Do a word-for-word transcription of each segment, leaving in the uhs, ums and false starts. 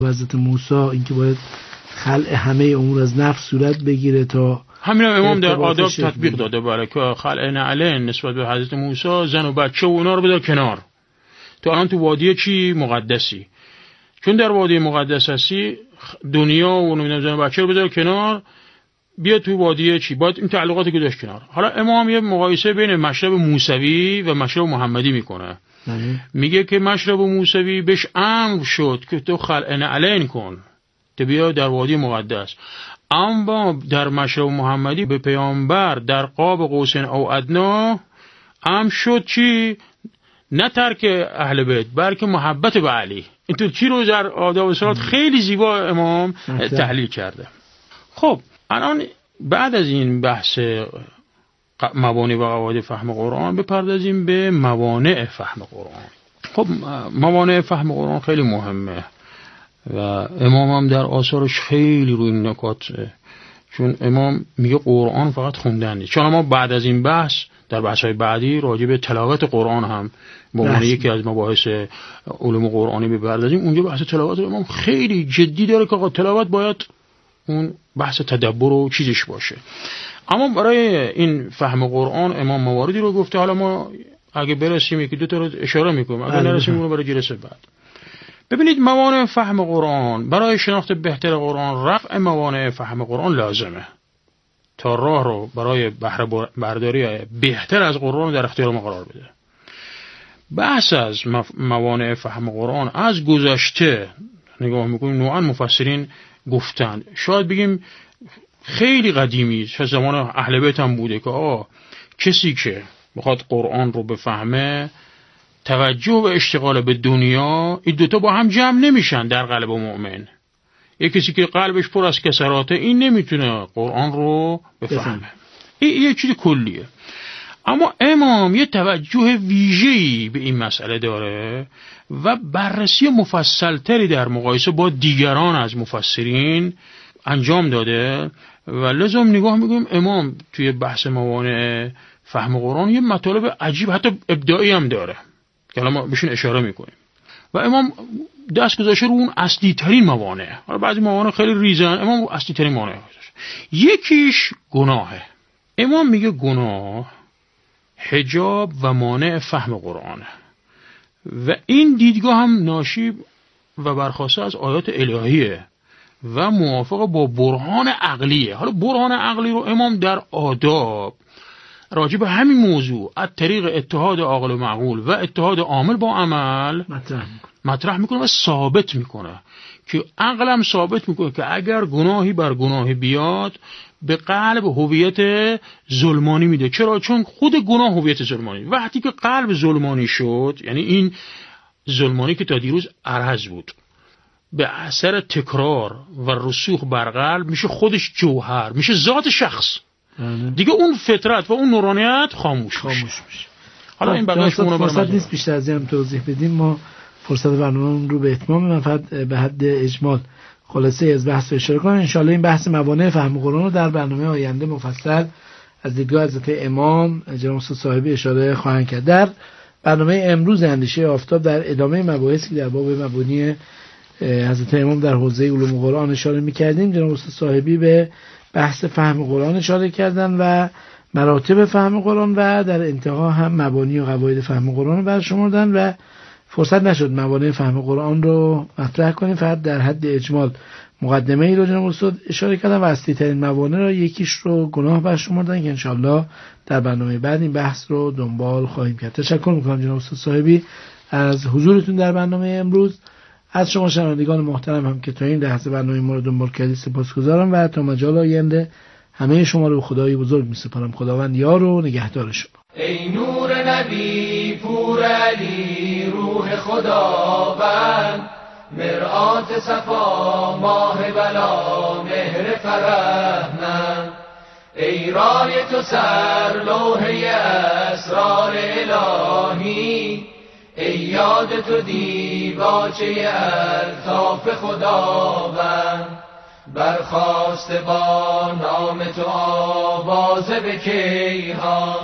حضرت موسی اینکه باید خلع همه امور از نفس صورت بگیره تا همین امام در آداب تطبیق داده برای که خلع نعلین نسبت به حضرت موسی زن و بچه و اونا رو بذار کنار. تو الان تو وادی چی مقدسی، چون در وادی مقدس هستی دنیا و نمیدونم زن و بچه رو بذار کنار، بیا تو وادی چی باید این تعلقاتی که داشت کنار. حالا امام یه مقایسه بین مشرب موسوی و مشرب محمدی میکنه. میگه که مشرب موسوی بهش امر شد که تو خلع نعلین کن تو بیا در وادی مقدس، اما در مشرب محمدی به پیامبر در قاب قوسین او ادنا امر شد چی؟ نه ترک اهل بیت بلکه محبت به علی. این تو چی رو در آداب صلات خیلی زیبا امام تحلیل کرده. خب الان بعد از این بحث موانع و قواعد فهم قرآن بپردازیم به موانع فهم قرآن. خب موانع فهم قرآن خیلی مهمه و امام هم در آثارش خیلی روی این نکات، چون امام میگه قرآن فقط خوندن نیست. چون ما بعد از این بحث در بحث‌های بعدی راجع به تلاوت قرآن هم به عنوان یکی از مباحث علوم قرآنی بپردازیم. اونجا بحث تلاوت امام خیلی جدی داره که تلاوت باید اون بحث تدبر و چیزش باشه. اما برای این فهم قرآن امام مواردی رو گفته. حالا ما اگه برسیم یکی دو تا رو اشاره میکنیم، اگه نرسیم اون رو برای جلسه بعد. ببینید موانع فهم قرآن برای شناخت بهتر قرآن، رفع موانع فهم قرآن لازمه تا راه رو برای بهره برداری بهتر از قرآن در اختیار ما قرار بده. بحث از موانع فهم قرآن از گذشته نگاه میکنیم، نوعا مفسرین گفتن، شاید بگیم خیلی قدیمی، چه زمان اهل بیت هم بوده که آه کسی که بخواد قرآن رو بفهمه توجه و اشتغال به دنیا، این دوتا با هم جمع نمیشن در قلب مؤمن. یک کسی که قلبش پر از کسراته این نمیتونه قرآن رو بفهمه. این یه چیز کلیه. اما امام یه توجه ویژه‌ای به این مسئله داره و بررسی مفصل‌تری در مقایسه با دیگران از مفسرین انجام داده و لازم نگاه میکنیم امام توی بحث موانع فهم قرآن یه مطالب عجیب حتی ابداعی هم داره که الان ما بهشون اشاره میکنیم و امام دست گذاشته رو اون اصلی ترین موانع. حالا بعضی موانع خیلی ریزن، امام اصلی ترین موانع گذاشته. یکیش گناهه. امام میگه گناه حجاب و مانع فهم قرآنه و این دیدگاه هم ناشی و برخواسته از آیات الهیه و موافق با برهان عقلیه. حالا برهان عقلی رو امام در آداب راجع به همین موضوع از طریق اتحاد عاقل و معقول و اتحاد عامل با عمل مطرح مطرح میکنه و ثابت میکنه که عقلم ثابت میکنه که اگر گناهی بر گناهی بیاد به قلب هویت ظلمانی میده. چرا؟ چون خود گناه هویت ظلمانی. وقتی که قلب ظلمانی شد، یعنی این ظلمانی که تا دیروز عرض بود به اثر تکرار و رسوخ بر قلب میشه خودش جوهر، میشه ذات شخص. دیگه اون فطرت و اون نورانیت خاموش, خاموش میشه. حالا این بقیه‌اش اون رو فرصت نیست بیشتر از این توضیح بدیم. ما فرصت برنامه رو به اتمام، من فقط به حد اجمال خلاصه از بحث اشاره کنم. ان شاءالله این بحث موانع فهم قرآن رو در برنامه آینده مفصل از دیدگاه حضرت امام جناب استاد صاحبی اشاره خواهند کرد. در برنامه امروز اندیشه آفتاب در ادامه مباحثی که در باب مبانی حضرت امام در حوزه علوم قرآن اشاره می‌کردیم، جناب استاد صاحبی به بحث فهم قرآن اشاره کردن و مراتب فهم قرآن و در انتها هم مبانی و قواعد فهم قرآن رو برشمردن و فرصت نشد موانع فهم قرآن رو مطرح کنیم. فقط در حد اجمال مقدمه ای رو جناب استاد اشاره کردن و اصلی ترین موانع رو یکیش رو گناه برشمردن که انشالله در برنامه بعد این بحث رو دنبال خواهیم کرد. تشکر میکنم جناب استاد صاحبی از حضورتون در برنامه امروز. از شما شنوندگان محترم هم که تا این لحظه برنامه ما رو دنبال کردید سپاسگزارم و تا مجال آینده همه شما رو خدای بزرگ می‌سپارم. خداوند یار و نگهدار شما. ای نور نبی پور علی روح خداوند، مرآت صفا ماه بلا مهر فرحمند، ای رای تو سر لوحه اسرار الهی، ای یاد تو دیباچه الطاف خداوند، برخاست با نام تو آوازه به کیهان،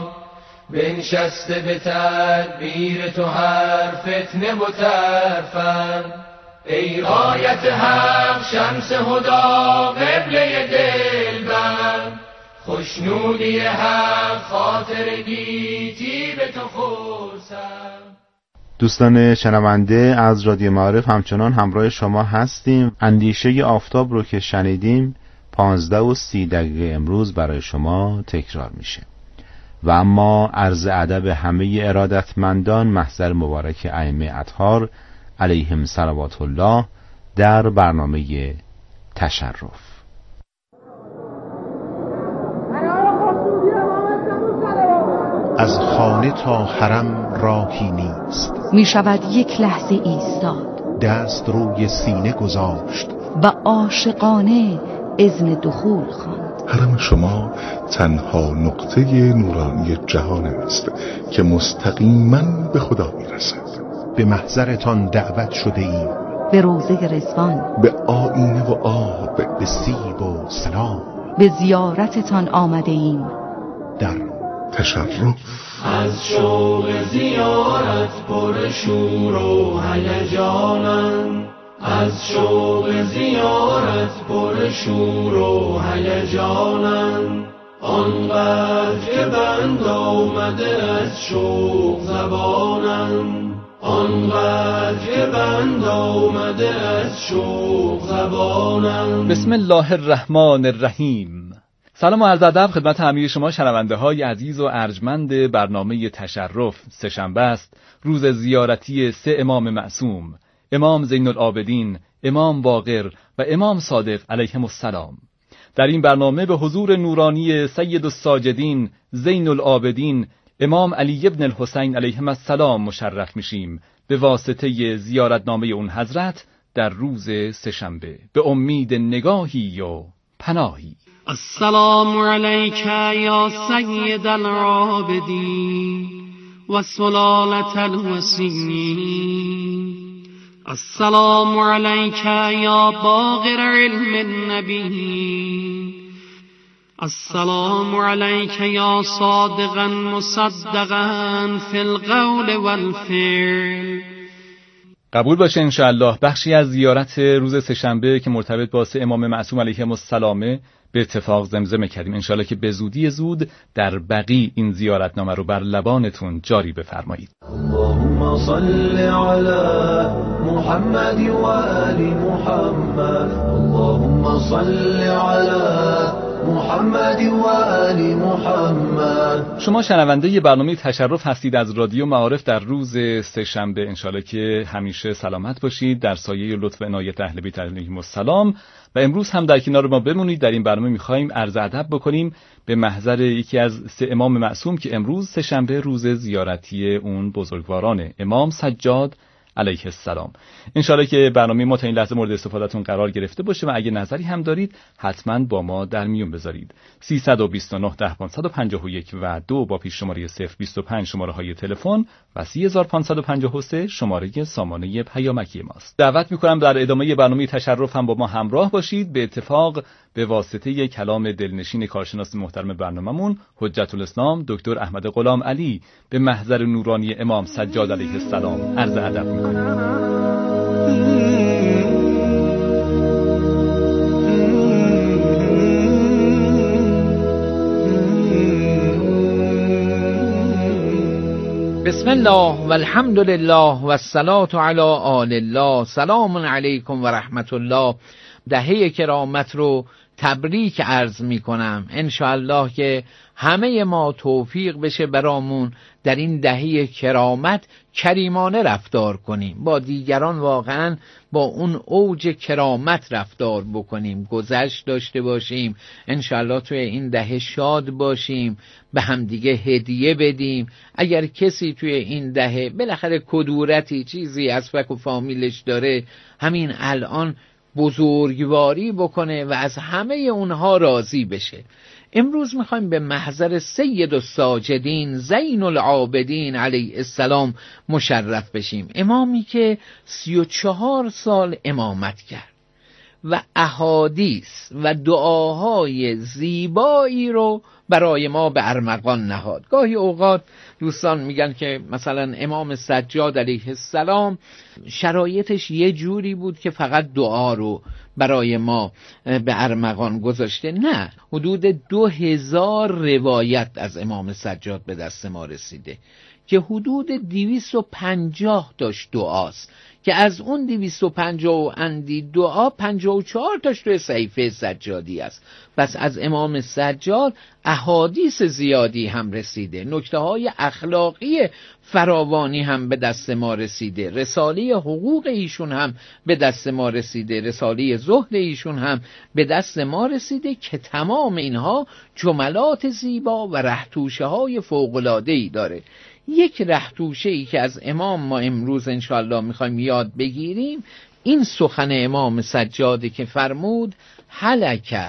بنشسته به تدبیر تو هر فتنه و ترفند. ای رایت حق شمس هدا قبله دلبر، خوشنودی حق خاطر گیتی به تو خورسم. دوستان شنونده از رادیو معارف همچنان همراه شما هستیم. اندیشه آفتاب رو که شنیدیم پانزده و سی دقیقه امروز برای شما تکرار میشه. و اما عرض ادب همه ارادتمندان محضر مبارک ائمه اطهار علیهم صلوات الله در برنامه تشرف. از خانه تا حرم راهی نیست، می شود یک لحظه ایستاد، دست روی سینه گذاشت و عاشقانه اذن دخول خواند. حرم شما تنها نقطه نورانی جهان است که مستقیما به خدا می رسد. به محضرتان دعوت شده ایم، به روضه رضوان، به آینه و آب، به سیب و سلام، به زیارتتان آمده ایم. در تشرف از شوق زیارت پر شور و هیجانم، از شوق زیارت پر شور و هیجانم، آنقدر که بند آمده از شوق زبانم، آنقدر که بند آمده از شوق زبانم. بسم الله الرحمن الرحیم. سلام و عرض ادب خدمت همه شما شنونده های عزیز و ارجمند برنامه تشرف. سه‌شنبه است، روز زیارتی سه امام معصوم، امام زین العابدین، امام باقر و امام صادق علیهم السلام. در این برنامه به حضور نورانی سید الساجدین زین العابدین امام علی ابن الحسین علیهم السلام مشرف میشیم به واسطه زیارتنامه اون حضرت در روز سه‌شنبه، به امید نگاهی و پناهی. السلام علیک یا سید العابدین و سلالة الوسیین. السلام علیک یا باقر علم النبی. السلام علیک یا صادقا مصدقا فی القول والفعل. قبول باشه انشاءالله بخشی از زیارت روز سه‌شنبه که مرتبط با سه امام معصوم علیهم السلام به اتفاق زمزمه کردیم. انشاءالله که به زودی زود در بقیه این زیارتنامه رو بر لبانتون جاری بفرمایید. اللهم صل علی محمد و آل محمد. اللهم صل علی محمد و آل محمد. شما شنونده ی برنامه تشرف هستید از رادیو معارف در روز سه‌شنبه. انشاءالله که همیشه سلامت باشید در سایه لطف و عنایت اهل بیت علیهم السلام. و امروز هم در کنار ما بمونید. در این برنامه می‌خوایم عرض ادب بکنیم به محضر یکی از سه امام معصوم که امروز سه‌شنبه روز زیارتی اون بزرگوارانه، امام سجاد علیه السلام. انشاءالله که برنامه ما تا این لحظه مورد استفادهتون قرار گرفته باشه و اگه نظری هم دارید حتما با ما در میون بذارید. سیصد و بیست و نه ده پانصد و پنجاه و یک و دو با پیش شماره صفر بیست و پنج شماره های تلفن و سی هزار و پانصد و پنجاه و سه شماره سامانه پیامکی ماست. دعوت میکنم در ادامه برنامه تشرف هم با ما همراه باشید. به اتفاق به واسطه کلام دلنشین کارشناس محترم برنامه‌مون حجت الاسلام دکتر احمد غلام علی به محضر نورانی امام سجاد علیه السلام عرض ادب میکنیم. بسم الله و الحمد لله و الصلاة علی آل الله. سلام علیکم و رحمت الله. دهه کرامت رو تبریک عرض می کنم. انشاءالله که همه ما توفیق بشه برامون در این دهه کرامت کریمانه رفتار کنیم، با دیگران واقعا با اون اوج کرامت رفتار بکنیم، گذشت داشته باشیم. انشاءالله توی این دهه شاد باشیم، به همدیگه هدیه بدیم. اگر کسی توی این دهه بالاخره کدورتی چیزی از فک و فامیلش داره، همین الان بزرگواری بکنه و از همه اونها راضی بشه. امروز میخوایم به محضر سید الساجدین زین العابدین علیه السلام مشرف بشیم. امامی که سی و چهار سال امامت کرد و احادیث و دعاهای زیبایی رو برای ما به ارمغان نهاد. گاهی اوقات دوستان میگن که مثلا امام سجاد علیه السلام شرایطش یه جوری بود که فقط دعا رو برای ما به ارمغان گذاشته. نه، حدود دو هزار روایت از امام سجاد به دست ما رسیده که حدود دویست و پنجاه تاش دعاست که از اون دویست و پنجاه و اندی دعا پنجاه و چهار تاش توی صحیفه سجادی است. پس از امام سجاد احادیث زیادی هم رسیده، نکته های اخلاقی فراوانی هم به دست ما رسیده، رساله حقوق ایشون هم به دست ما رسیده، رساله زهد ایشون هم به دست ما رسیده که تمام اینها جملات زیبا و رهتوشه های فوق‌العاده‌ای داره. یک رهتوشه ای که از امام ما امروز انشاءالله میخوایم یاد بگیریم این سخن امام سجاده که فرمود هلک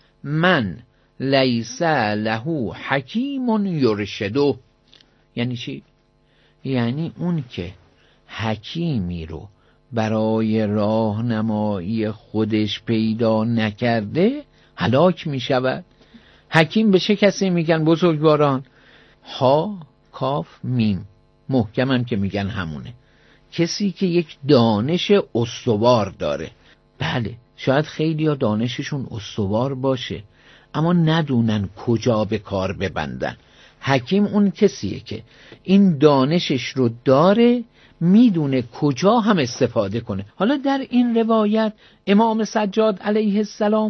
من لیس له حکیم یرشده. یعنی چی؟ یعنی اون که حکیمی رو برای راهنمایی خودش پیدا نکرده هلاک می شود. حکیم به چه کسی میگن بزرگواران؟ ها کاف میم محکمم که میگن همونه، کسی که یک دانش استوار داره. بله شاید خیلی ها دانششون استوار باشه اما ندونن کجا به کار ببندن. حکیم اون کسیه که این دانشش رو داره، میدونه کجا هم استفاده کنه. حالا در این روایت امام سجاد علیه السلام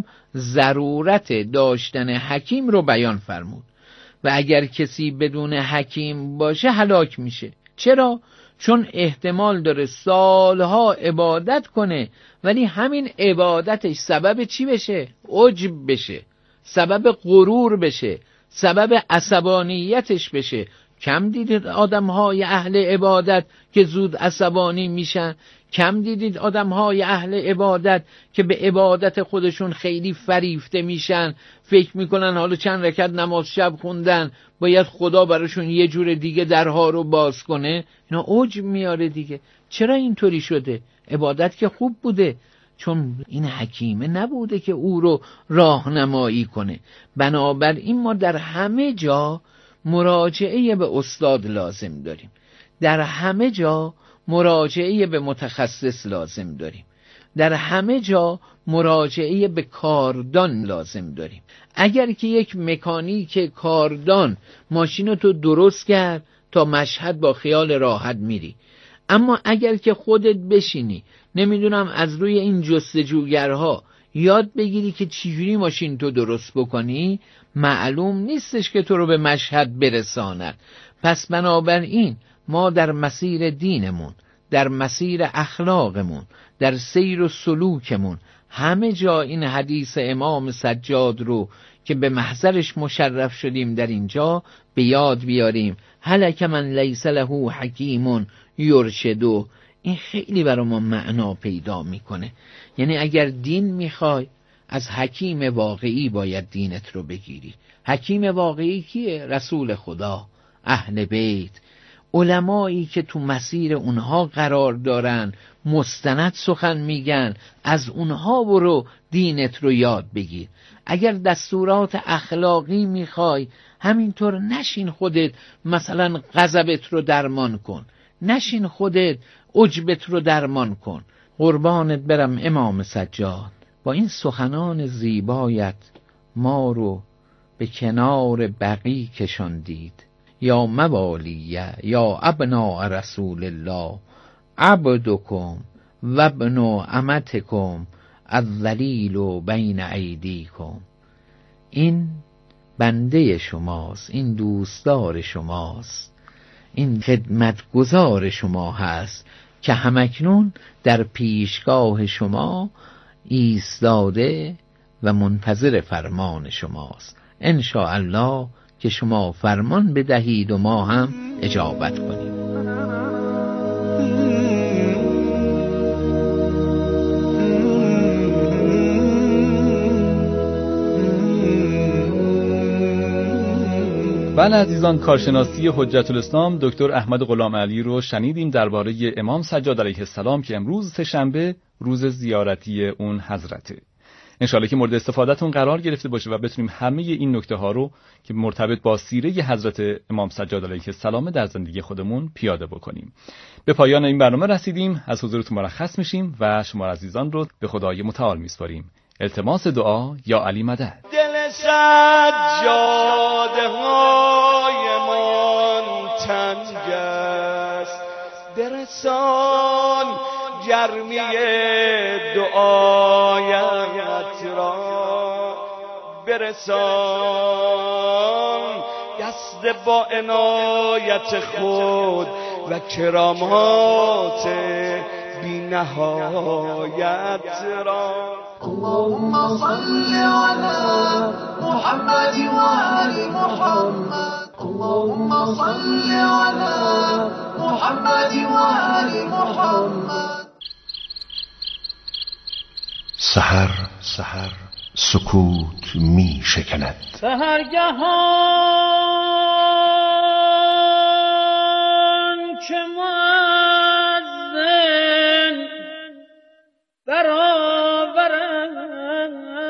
ضرورت داشتن حکیم رو بیان فرمود و اگر کسی بدون حکیم باشه هلاک میشه. چرا؟ چون احتمال داره سالها عبادت کنه ولی همین عبادتش سبب چی بشه؟ عجب بشه، سبب غرور بشه، سبب عصبانیتش بشه. کم دیدید آدم‌های اهل عبادت که زود عصبانی میشن؟ کم دیدید آدم‌های اهل عبادت که به عبادت خودشون خیلی فریفته میشن، فکر میکنن حالا چند رکعت نماز شب خوندن باید خدا براشون یه جور دیگه درها رو باز کنه؟ اینا عجب میاره دیگه. چرا اینطوری شده؟ عبادت که خوب بوده، چون این حکیمه نبوده که او رو راهنمایی کنه. بنابراین ما در همه جا مراجعه به استاد لازم داریم، در همه جا مراجعه به متخصص لازم داریم، در همه جا مراجعه به کاردان لازم داریم. اگر که یک مکانیک کاردان ماشین تو درست کرد تا مشهد با خیال راحت میری، اما اگر که خودت بشینی نمیدونم از روی این جستجوگرها یاد بگیری که چجوری ماشین تو درست بکنی، معلوم نیستش که تو رو به مشهد برساند. پس بنابراین ما در مسیر دینمون، در مسیر اخلاقمون، در سیر و سلوکمون همه جا این حدیث امام سجاد رو که به محضرش مشرف شدیم در اینجا به یاد بیاریم. هلک من لیس له حکیم یرشده. این خیلی برای ما معنا پیدا میکنه. یعنی اگر دین میخوای از حکیم واقعی باید دینت رو بگیری. حکیم واقعی کیه؟ رسول خدا، اهل بیت، علمایی که تو مسیر اونها قرار دارن، مستند سخن میگن، از اونها برو دینت رو یاد بگیر. اگر دستورات اخلاقی میخوای همینطور نشین خودت مثلا غضبت رو درمان کن، نشین خودت عجبت رو درمان کن. قربانت برم امام سجاد، با این سخنان زیبایت ما رو به کنار بقی کشاندید. یا موالیه یا ابناء رسول الله عبدکم و ابن امتکم الذلیل بین ایدیکم. این بنده شماست، این دوستدار شماست، این خدمتگزار شما هست که همکنون در پیشگاه شما ایستاده و منتظر فرمان شماست. ان شاء الله که شما فرمان بدهید و ما هم اجابت کنیم. بله عزیزان، کارشناسی حجت الاسلام دکتر احمد غلام علی رو شنیدیم درباره امام سجاد علیه السلام که امروز سه‌شنبه روز زیارتی اون حضرته. انشالله که مورد استفادهتون قرار گرفته باشه و بتونیم همه این نکته ها رو که مرتبط با سیره حضرت امام سجاد علیه السلام در زندگی خودمون پیاده بکنیم. به پایان این برنامه رسیدیم. از حضورتون مرخص میشیم و شما عزیزان رو به خدای متعال میسپاریم. التماس دعا یا علی مدد. دل سجاده هایمان تنگ است، برسان گرمی دعایت را، برسان دست با عنایت خود و کرامات بی نهایت را. اللهم صل على محمد وآل محمد، اللهم صل على محمد وآل محمد. سحر سحر سکوت می شکند، سحرگهان چه مؤذن برآورد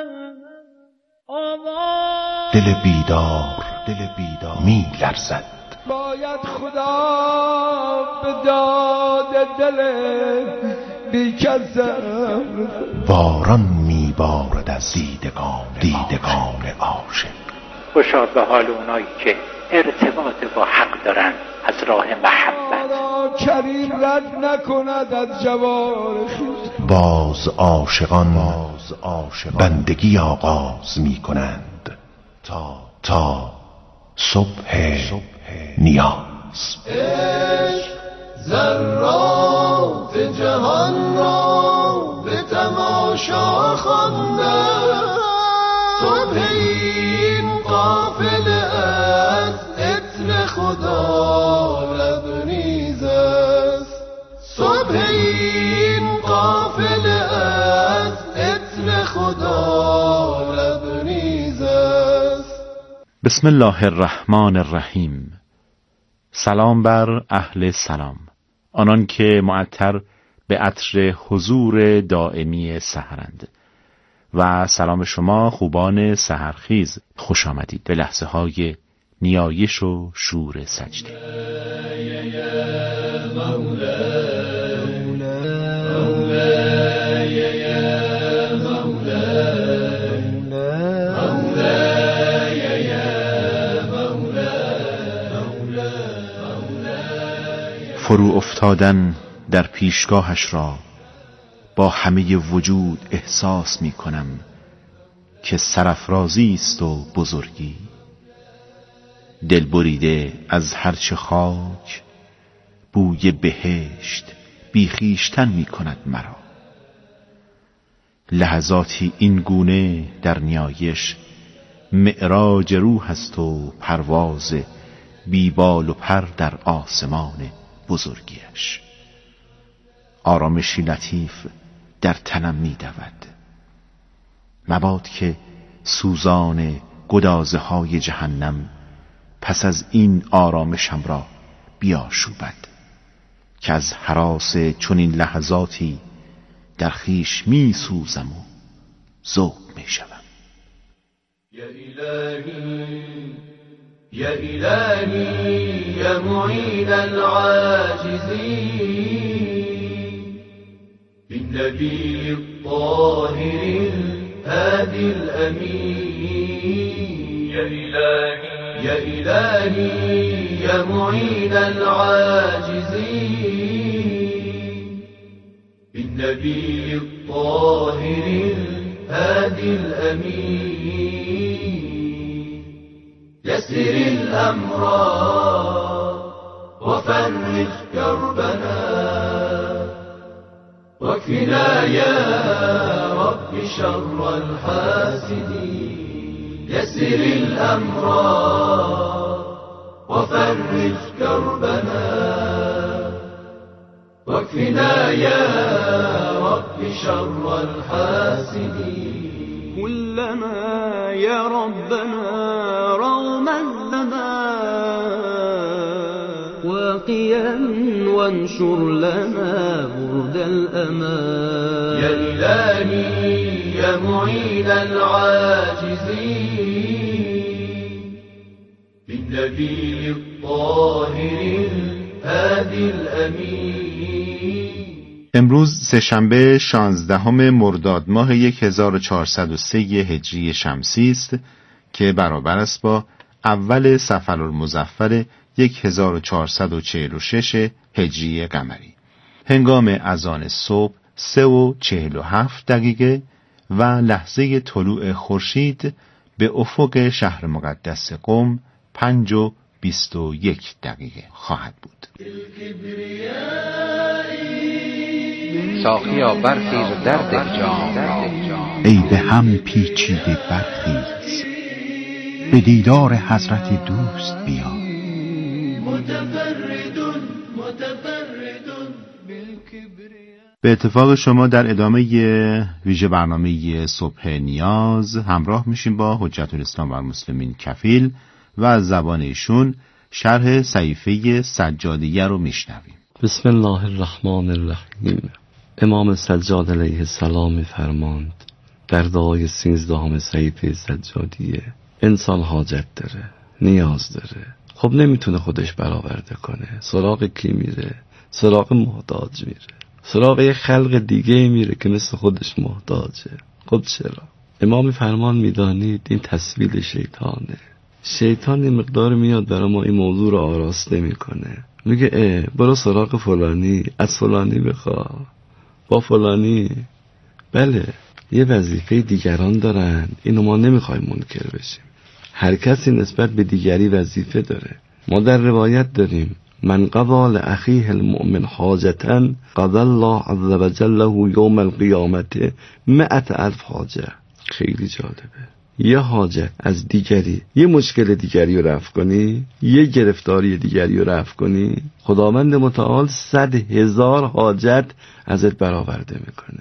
آواز، دل بیدار دل بیدار می لرزد. باید خدا به داد دل بیکسم، باران می بارد از دیدگان دیدگان عاشق. خوشا به حال اونایی که ارتباط با حق دارن از راه محبت. کریم رد نکند از جوار خویش. باز عاشقان باز عاشقان بندگی آغاز می کنند تا تا صبح نیاز. عشق ذرات جهان را به تماشا خوانده، صبح این قافله از عطر خدا لبریز است، صبح این قافله از عطر خدا لبریز است. بسم الله الرحمن الرحیم. سلام بر اهل سلام، آنان که معطر به عطر حضور دائمی سحرند، و سلام شما خوبان سحرخیز، خوش آمدید به لحظه های نیایش و شور سجده. فرو افتادن در پیشگاهش را با همه وجود احساس می کنم که سرافرازی است و بزرگی. دل بریده از هرچه خاک بوی بهشت بیخیشتن می کند مرا. لحظاتی این گونه در نیایش معراج روح است و پرواز بیبال و پر در آسمان بزرگیش. آرامشی لطیف در تنم می دود، مباد که سوزان گدازه های جهنم پس از این آرامشم را بیاشوبد که از هراس چنین لحظاتی در خویش می سوزم و ذوق می شوم. یا الهی یا الهی یا معین العاجزین بالنبی الطاهر الهادی الامین. یا الهی یا الهی یا معین العاجزین بالنبی الطاهر الهادی الامین. يسر الأمر وفرج كربنا واكفنا يا رب شر الحاسدين. يسر الأمر وفرج كربنا واكفنا يا رب شر الحاسدين. كلما يا ربنا رغما لنا باقيا وانشر لنا ورد الأمان يا إلهي يا معين العاجزين بالنبي الطاهر الهادي الأمين. امروز سه‌شنبه شانزدهم مرداد ماه هزار و چهارصد و سه هجری شمسی است که برابر است با اول صفرالمظفر هزار و چهارصد و چهل و شش هجری قمری. هنگام اذان صبح سه و چهل و هفت دقیقه و لحظه طلوع خورشید به افق شهر مقدس قم پنج و بیست و یک دقیقه خواهد بود. ساقیا برخیز در دل جام، ای به هم پیچیده برخیز، به دیدار حضرت دوست بیا. به اتفاق شما در ادامه ویژه برنامه صبح نیاز همراه میشیم با حجت الاسلام و المسلمین کفیل و از زبان ایشون شرح صحیفه سجادیه رو میشنویم. بسم الله الرحمن الرحیم. امام سجاد علیه السلام فرماند در دعای سیزدهم صحیفه سجادیه: انسان حاجت داره، نیاز داره، خب نمیتونه خودش برآورده کنه، سراغ کی میره؟ سراغ محتاج میره، سراغ یه خلق دیگه میره که مثل خودش محتاجه. خب چرا؟ امام فرمان میدانید این تسویل شیطانه. شیطان این مقدار میاد برای ما این موضوع رو آراسته میکنه، میگه اه برو سراغ فلانی، از فلانی بخوا، با فلانی. بله یه وظیفه دیگران دارن، اینو ما نمیخوایم منکر بشیم. هر کسی نسبت به دیگری وظیفه داره. ما در روایت داریم من قضا لاخیه المؤمن حاجتا قضا الله عز وجل له یوم القیامت مئة الف حاجه. خیلی جالبه. یه حاجت از دیگری، یه مشکل دیگری رو رفع کنی، یه گرفتاری دیگری رو رفع کنی، خداوند متعال صد هزار حاجت ازت برآورده میکنه.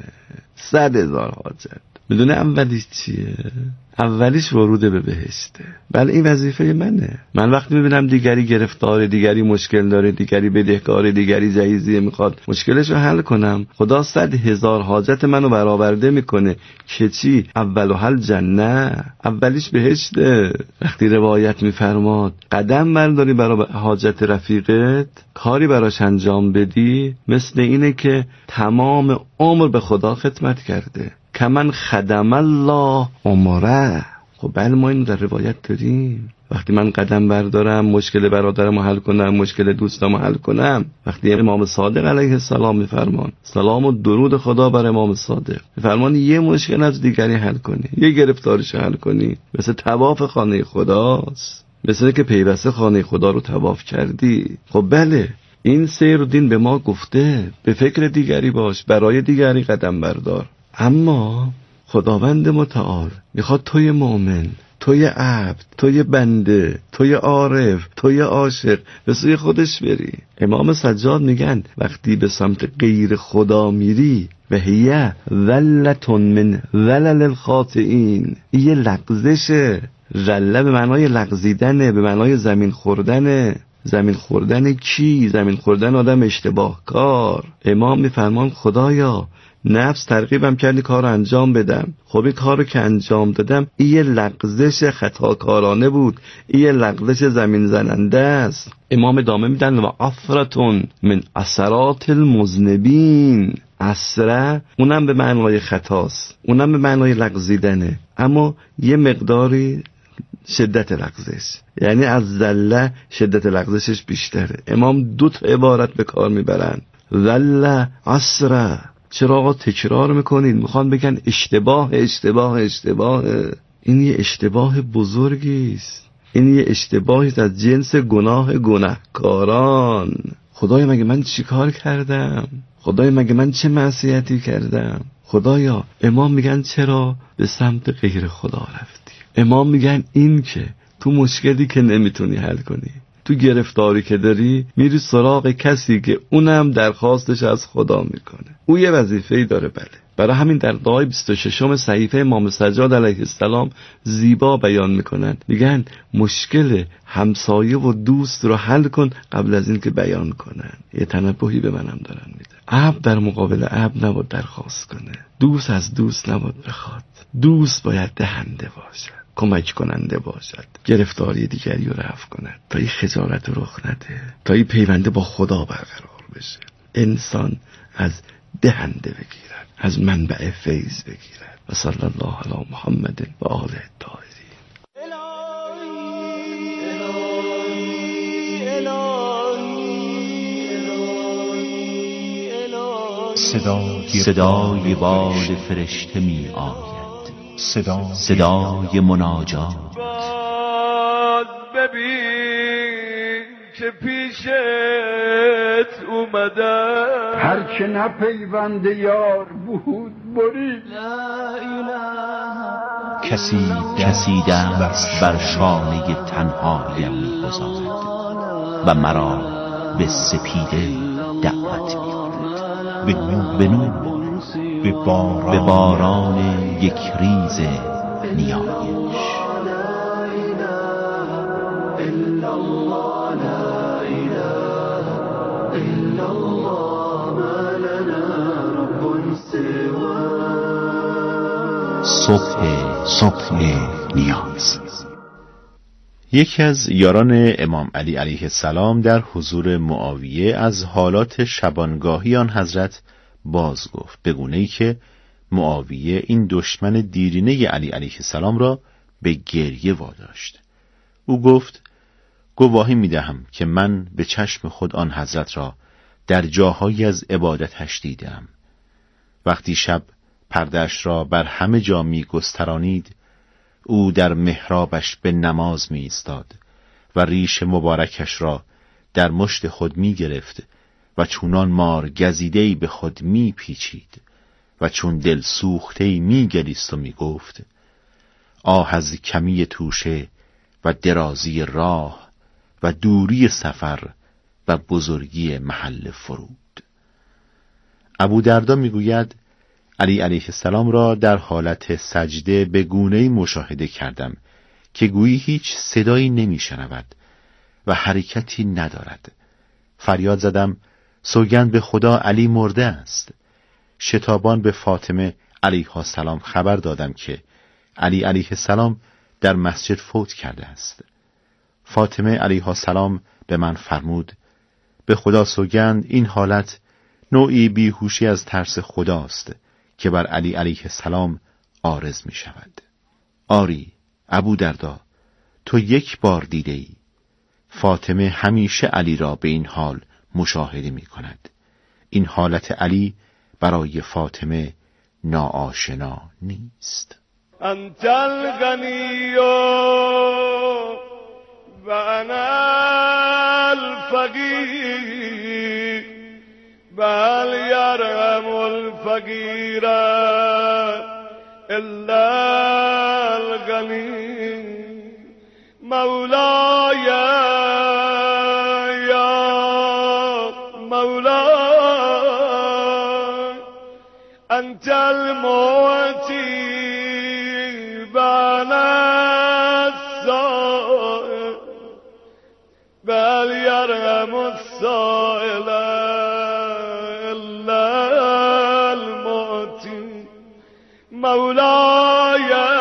صد هزار حاجت. بدون اولیش چیه؟ اولیش ورود به بهشته. بله این وظیفه منه. من وقتی میبینم دیگری گرفتار، دیگری مشکل داره، دیگری بدهکار، دیگری جهیزیه میخواد مشکلش رو حل کنم، خدا صد هزار حاجت منو برآورده میکنه که چی؟ اول و حل جنه، اولیش بهشته. وقتی روایت میفرماد قدم برداری برای حاجت رفیقت، کاری براش انجام بدی، مثل اینه که تمام عمر به خدا خدمت کرده. کمن خدم الله عمره. خب بله ما اینو در روایت داریم. وقتی من قدم بردارم مشکل برادرمو حل کنم، مشکل دوستامو حل کنم، وقتی امام صادق علیه السلام میفرمان سلام و درود خدا بر امام صادق، میفرمان یه مشکل از دیگری حل کنی، یه گرفتاریشو حل کنی، مثل طواف خانه خداست، مثل که پیوسته خانه خدا رو طواف کردی. خب بله این سیر دین به ما گفته به فکر دیگری باش، برای دیگری قدم بردار. اما خداوند متعال میخواد توی مؤمن، توی عبد، توی بنده، توی عارف، توی عاشق به سوی خودش بری. امام سجاد میگن وقتی به سمت غیر خدا میری و هیه ذلتون من ذلل الخاطئین، یه لغزشه. ذله به معنای لغزیدنه، به معنای زمین خوردنه. زمین خوردن کی؟ زمین خوردن آدم اشتباه کار. امام میفرمان خدایا نفس ترغیبم کردی کار انجام بدم، خب این کار رو که انجام دادم این یه لغزش خطاکارانه بود، این یه لغزش زمین زننده است. امام ادامه میدن و عفرتون من عثرات المذنبین. عثره اونم به معنای خطاست، اونم به معنای لغزیدنه، اما یه مقداری شدت لغزش، یعنی از ذله شدت لغزشش بیشتره. امام دو تا عبارت به کار میبرن، ذله عثره. چرا آقا تکرار میکنید؟ میخوان بگن اشتباه اشتباه اشتباه. این یه اشتباه بزرگیست، این یه اشتباهی از جنس گناه گناهکاران. خدایا مگه من چی کار کردم؟ خدایا مگه من چه معصیتی کردم؟ خدایا. امام میگن چرا به سمت غیر خدا رفتی؟ امام میگن این که تو مشکلی که نمیتونی حل کنی، تو گرفتاری که داری، میری سراغ کسی که اونم درخواستش از خدا میکنه. او یه وظیفه‌ای داره. بله برای همین در دعای بیست و ششم صحیفه امام سجاد علیه السلام زیبا بیان میکنن، میگن مشکل همسایه و دوست رو حل کن قبل از این که بیان کنن. یه تنبهی به منم دارن میده. عبد در مقابل عبد نباید درخواست کنه، دوست از دوست نباید بخواد. دوست باید دهنده باشد، کمک کننده باشد، گرفتاری دیگری رو رفع کند تا این خجالت رو رخ نده، تا این پیونده با خدا برقرار بشه. انسان از دهنده بگیرد، از منبع فیض بگیرد. و صلی الله علی محمد و آله الطاهرین. صدای, صدای بال فرشته می آید، صدای, صدای مناجات. ببین که پیشت اومدم، هر که نپیوند یار بود برید. کسی کسی دست بر شانه تنهایم می گذارد و مرا به سپیده دعوت می کند، به نور به نور، به باران, به باران یک ریز نیایش. صبح صبح نیاز. یکی از یاران امام علی علیه السلام در حضور معاویه از حالات شبانگاهی آن حضرت باز گفت، به گونه‌ای که معاویه این دشمن دیرینه علی علیه السلام را به گریه واداشت. او گفت: گواهی می‌دهم که من به چشم خود آن حضرت را در جاهایی از عبادتش دیدم. وقتی شب پرده‌اش را بر همه جا می گسترانید، او در محرابش به نماز می ایستاد و ریش مبارکش را در مشت خود می گرفت و چونان مار گزیده‌ای به خود می پیچید و چون دل سوخته‌ای می گریست و می گفت: آه از کمی توشه و درازی راه و دوری سفر و بزرگی محل فرود. ابو دردا می گوید: علی علیه السلام را در حالت سجده به گونه‌ای مشاهده کردم که گویی هیچ صدایی نمی شنود و حرکتی ندارد. فریاد زدم: سوگند به خدا علی مرده است. شتابان به فاطمه علیها السلام خبر دادم که علی علیه السلام در مسجد فوت کرده است. فاطمه علیها السلام به من فرمود: به خدا سوگند این حالت نوعی بیهوشی از ترس خداست که بر علی علیه السلام عارض می شود. آری ابو دردا، تو یک بار دیده ای. فاطمه همیشه علی را به این حال مشاهده می کند. این حالت علی برای فاطمه ناآشنا نیست. انت الغنی و انا الفقیر، بل یرحم الفقیر الا الغنی. مولای یا مولای انت المعطی و انا السائل، بل یرحم السائل مولاي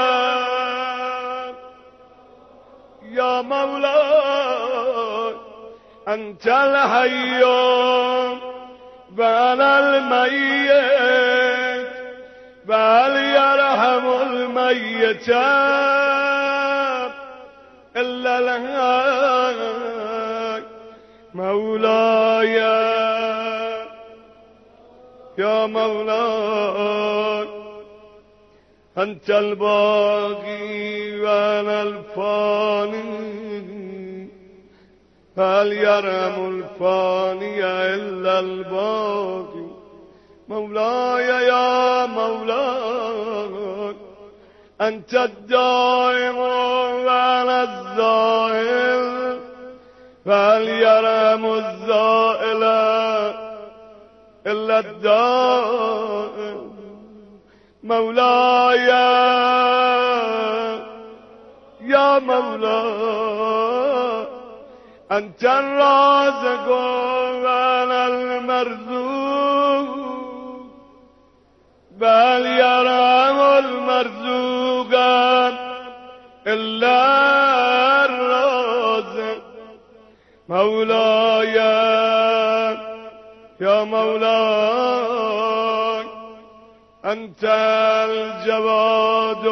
يا مولاي أنت الحي وأنا الميت، بل يرحم الميت إلا الحي. مولاي يا مولاي أنت الباقي وأنا الفاني، هل يرحم الفاني إلا الباقي. مولاي يا مولاي أنت الدائم وأنا الزائل، هل يرحم الزائل إلا الدائم. مولاي يا مولاي أنت الرازق وأنا المرزوق بل يرحم المرزوق إلا الرازق مولاي يا مولاي أنت الجواد